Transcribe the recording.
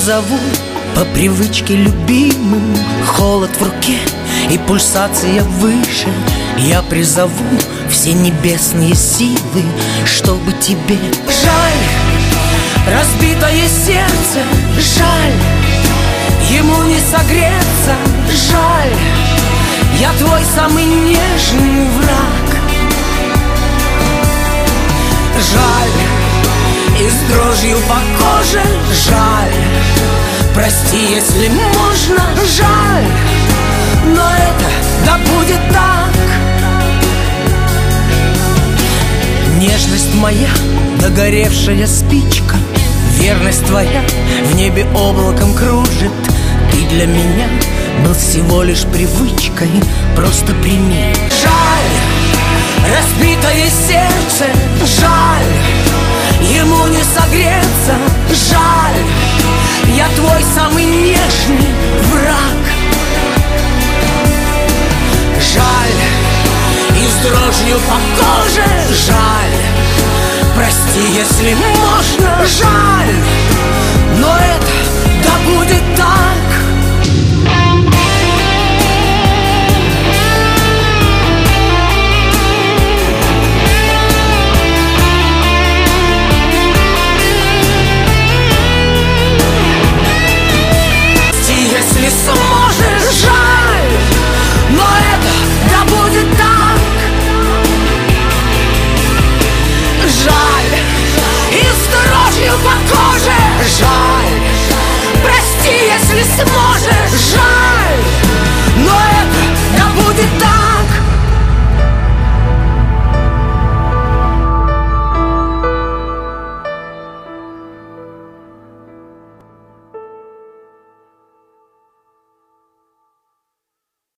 призову по привычке любимым. Холод в руке и пульсация выше. Я призову все небесные силы, чтобы тебе жаль разбитое сердце, жаль ему не согреться, жаль я твой самый нежный враг. Жаль, и с дрожью по коже, жаль, прости, если можно, жаль, но это да будет так. Нежность моя, догоревшая спичка, верность твоя в небе облаком кружит. Ты для меня был всего лишь привычкой, просто прими. Жаль, разбитое сердце, жаль, ему не согреться, жаль, я твой самый нежный враг. Жаль, и с дрожью по коже, жаль, прости, если можно, жаль, но это да будет так. Если сможешь, жаль, но это да будет так. Жаль, и с дрожью по коже, жаль, прости, если сможешь, жаль.